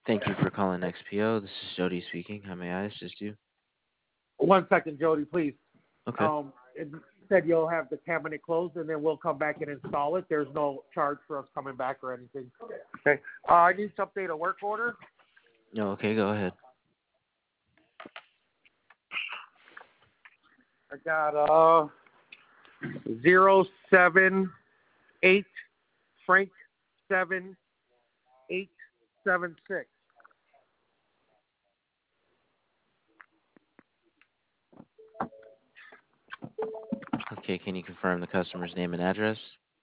Thank you for calling XPO. This is Jody speaking. How may I assist you? 1 second, Jody, please. Okay. It said you'll have the cabinet closed and then we'll come back and install it. There's no charge for us coming back or anything. Okay. I need to update a work order. No, okay, go ahead. I got 078 Frank 7876. Okay, can you confirm the customer's name and address?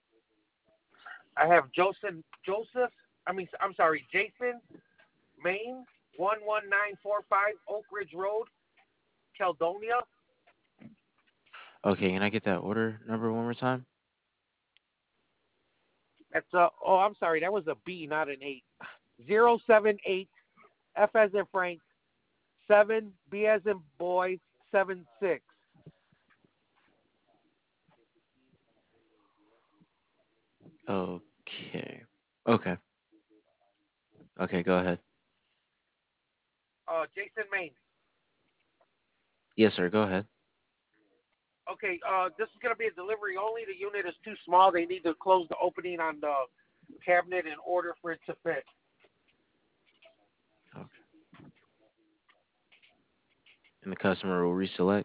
I have Jason, Maine, 11945 Oak Ridge Road, Caledonia. Okay, can I get that order number one more time? That's I'm sorry, that was a B, not an 8. 078 F as in Frank, 7 B as in boy, 76. Okay. Okay. Okay, go ahead. Jason, Maine. Yes, sir, go ahead. Okay, this is going to be a delivery only. The unit is too small. They need to close the opening on the cabinet in order for it to fit. Okay. And the customer will reselect?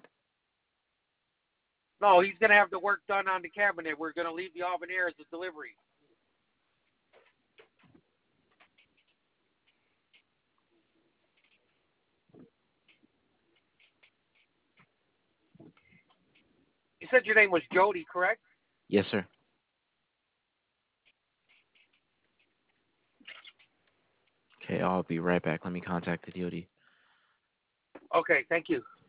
No, he's going to have the work done on the cabinet. We're going to leave the oven air as a delivery. You said your name was Jody, correct? Yes, sir. Okay, I'll be right back. Let me contact the DOD. Okay, thank you.